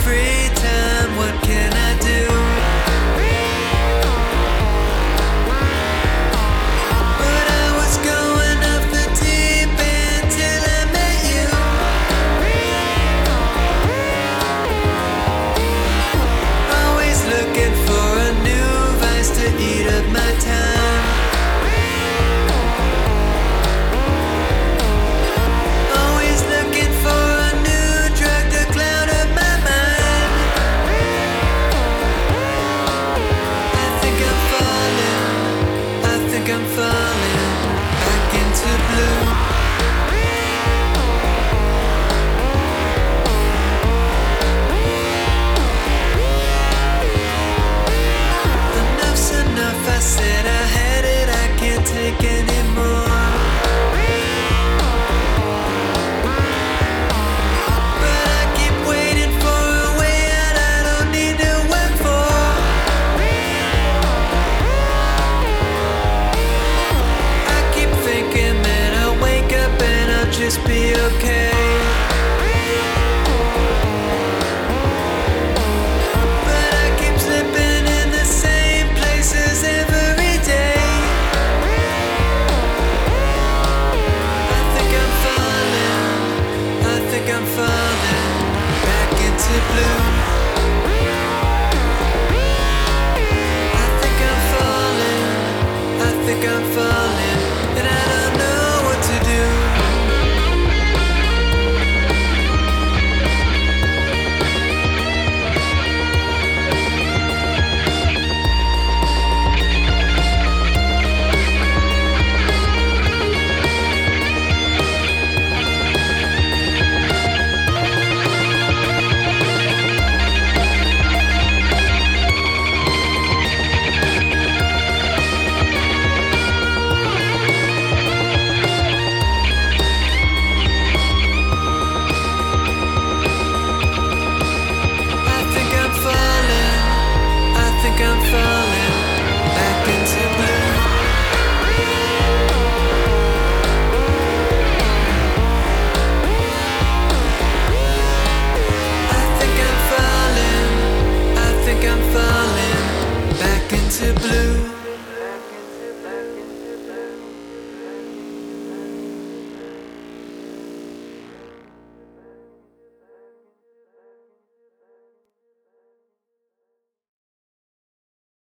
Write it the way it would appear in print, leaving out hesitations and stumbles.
free time, what can I do? But I was going off the deep end till I met you. Always looking for a new vice to eat up my time. Always looking for a new drug to cloud up my mind. I think I'm falling back into blue. Enough's enough, I said I had it, I can't take anymore. But I keep waiting for a way out I don't need to work for. I keep thinking that I'll wake up and I'll just be okay. But I keep slipping in the same places every day. I think I'm falling back into blue. I think I'm falling, and I don't know what to do. I think I'm falling back into blue. I think I'm falling back into blue.